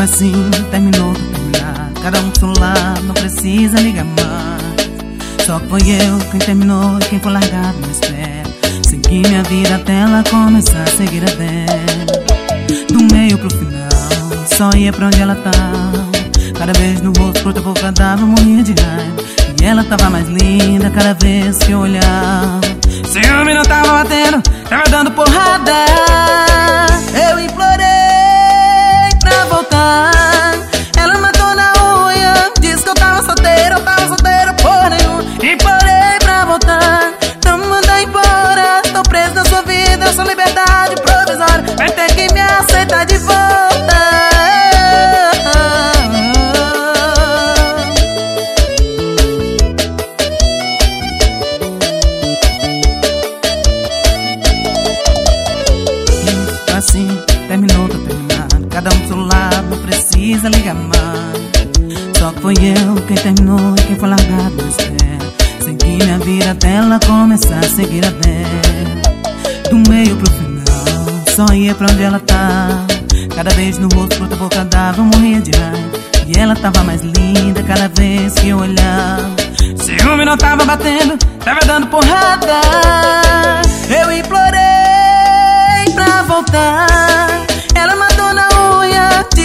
assim, terminou, tá terminado. Cada um pro seu lado, não precisa ligar mais. Só que foi eu quem terminou e quem foi largado na espera. Segui minha vida até ela começar a seguir a dela. Do meio pro final, só ia pra onde ela tava. Cada vez no rosto, por outra boca dava, eu morria de raiva. E ela tava mais linda cada vez que eu olhava. Ciúme não tava batendo, tava dando porrada. Eu implorei pra voltar. Ela matou na unha, disse que eu tava solteiro por nenhum. Implorei pra voltar, não me manda embora. Tô preso na sua vida, eu sou liberdade provisória. Vai ter que me aceitar de volta. Assim, terminou, tá terminado. Cada um pro seu lado, não precisa ligar mais. Só que foi eu quem terminou e quem foi largado na espera. Segui minha vida até ela começar a seguir a dela. Do meio pro final, só ia pra onde ela tá. Cada vez no rosto, por outra boca dava, eu morria de raiva. E ela tava mais linda cada vez que eu olhava. Ciúme não tava batendo, tava dando porrada. Eu implorei pra voltar. Ela matou na unha,